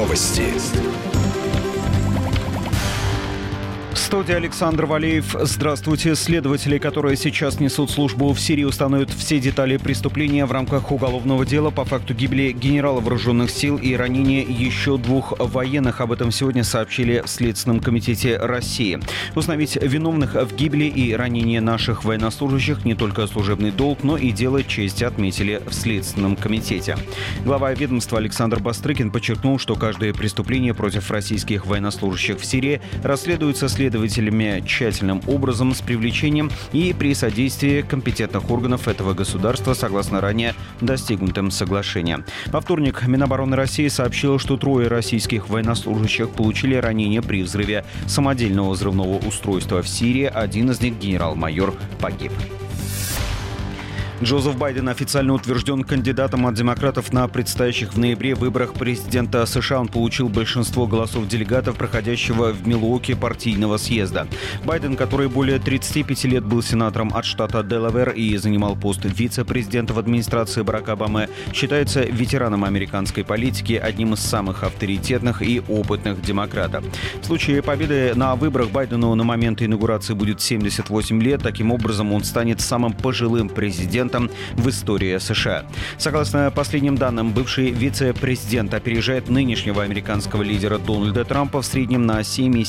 Новости. В студии Александр Валеев. Здравствуйте. Следователи, которые сейчас несут службу в Сирии, установят все детали преступления в рамках уголовного дела по факту гибели генерала вооруженных сил и ранения еще 2 военных. Об этом сегодня сообщили в Следственном комитете России. Установить виновных в гибели и ранении наших военнослужащих не только служебный долг, но и дело чести, отметили в Следственном комитете. Глава ведомства Александр Бастрыкин подчеркнул, что каждое преступление против российских военнослужащих в Сирии расследуется следователями тщательным образом, с привлечением и при содействии компетентных органов этого государства согласно ранее достигнутым соглашениям. Во вторник Минобороны России сообщил, что 3 российских военнослужащих получили ранения при взрыве самодельного взрывного устройства в Сирии. Один из них, генерал-майор, погиб. Джозеф Байден официально утвержден кандидатом от демократов на предстоящих в ноябре выборах президента США. Он получил большинство голосов делегатов, проходящего в Милуоки партийного съезда. Байден, который более 35 лет был сенатором от штата Делавэр и занимал пост вице-президента в администрации Барака Обамы, считается ветераном американской политики, одним из самых авторитетных и опытных демократов. В случае победы на выборах Байдену на момент инаугурации будет 78 лет. Таким образом, он станет самым пожилым президентом в истории США. Согласно последним данным, бывший вице-президент опережает нынешнего американского лидера Дональда Трампа в среднем на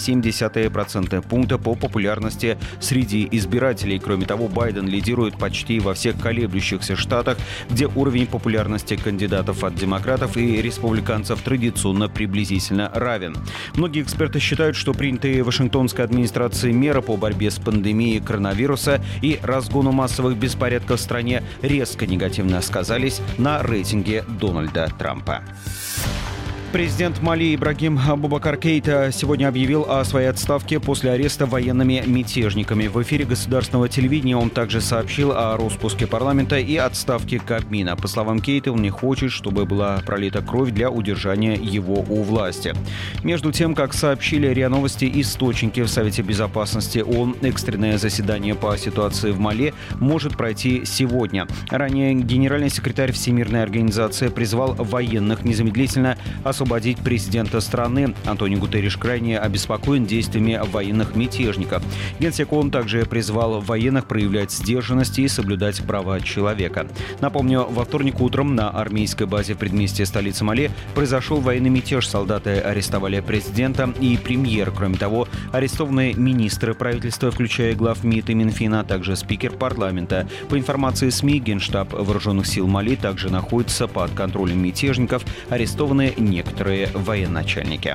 7,7% пункта по популярности среди избирателей. Кроме того, Байден лидирует почти во всех колеблющихся штатах, где уровень популярности кандидатов от демократов и республиканцев традиционно приблизительно равен. Многие эксперты считают, что принятые Вашингтонской администрацией меры по борьбе с пандемией коронавируса и разгону массовых беспорядков в стране резко негативно сказались на рейтинге Дональда Трампа. Президент Мали Ибрагим Бубакар Кейта сегодня объявил о своей отставке после ареста военными мятежниками. В эфире государственного телевидения он также сообщил о распуске парламента и отставке Кабмина. По словам Кейта, он не хочет, чтобы была пролита кровь для удержания его у власти. Между тем, как сообщили РИА Новости источники в Совете Безопасности ООН, экстренное заседание по ситуации в Мали может пройти сегодня. Ранее генеральный секретарь Всемирной организации призвал военных незамедлительно освободить президента страны. Антонио Гутерриш крайне обеспокоен действиями военных мятежников. Генсек ООН также призвал военных проявлять сдержанность и соблюдать права человека. Напомню, во вторник утром на армейской базе в предместье столицы Мали произошел военный мятеж. Солдаты арестовали президента и премьер. Кроме того, арестованы министры правительства, включая глав МИД и Минфина, а также спикер парламента. По информации СМИ, Генштаб вооруженных сил Мали также находится под контролем мятежников. Арестованы некоторые военачальники.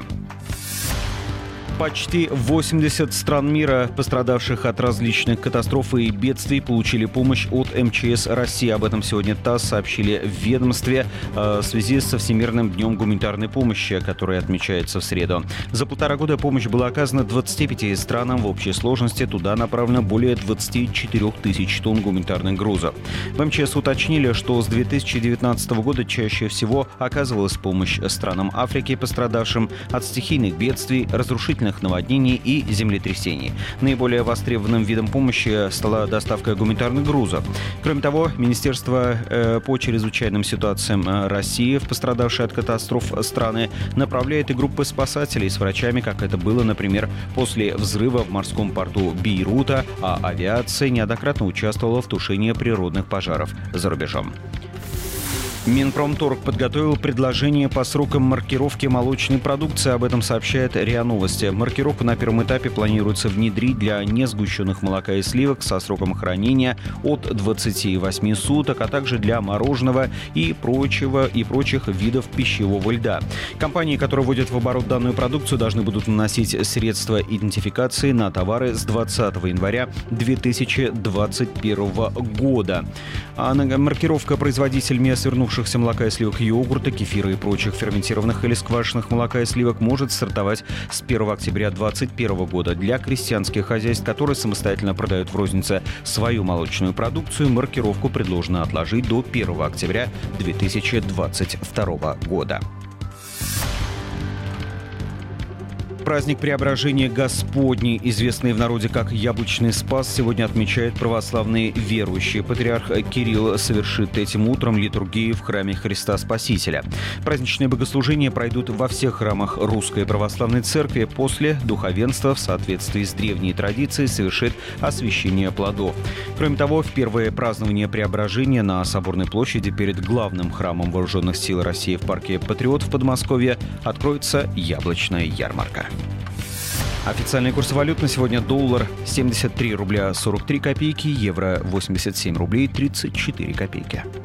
Почти 80 стран мира, пострадавших от различных катастроф и бедствий, получили помощь от МЧС России. Об этом сегодня ТАСС сообщили в ведомстве в связи со Всемирным днем гуманитарной помощи, который отмечается в среду. За 1,5 года помощь была оказана 25 странам. В общей сложности туда направлено более 24 тысяч тонн гуманитарных грузов. В МЧС уточнили, что с 2019 года чаще всего оказывалась помощь странам Африки, пострадавшим от стихийных бедствий, разрушительных наводнений и землетрясений. Наиболее востребованным видом помощи стала доставка гуманитарных грузов. Кроме того, Министерство по чрезвычайным ситуациям России в пострадавшие от катастроф страны направляет и группы спасателей с врачами, как это было, например, после взрыва в морском порту Бейрута, а авиация неоднократно участвовала в тушении природных пожаров за рубежом. Минпромторг подготовил предложение по срокам маркировки молочной продукции. Об этом сообщает РИА Новости. Маркировку на первом этапе планируется внедрить для несгущенных молока и сливок со сроком хранения от 28 суток, а также для мороженого и прочих видов пищевого льда. Компании, которые вводят в оборот данную продукцию, должны будут наносить средства идентификации на товары с 20 января 2021 года. Маркировка производителями свернувшихся молока и сливок, йогурта, кефира и прочих ферментированных или сквашенных молока и сливок может стартовать с 1 октября 2021 года. Для крестьянских хозяйств, которые самостоятельно продают в рознице свою молочную продукцию, маркировку предложено отложить до 1 октября 2022 года. Праздник Преображения Господней, известный в народе как Яблочный Спас, сегодня отмечают православные верующие. Патриарх Кирилл совершит этим утром литургию в храме Христа Спасителя. Праздничные богослужения пройдут во всех храмах Русской Православной Церкви. После духовенство в соответствии с древней традицией совершит освящение плодов. Кроме того, в первое празднование Преображения на Соборной площади перед главным храмом Вооруженных сил России в парке «Патриот» в Подмосковье откроется яблочная ярмарка. Официальный курс валют на сегодня: доллар 73 рубля 43 копейки, евро 87 рублей 34 копейки.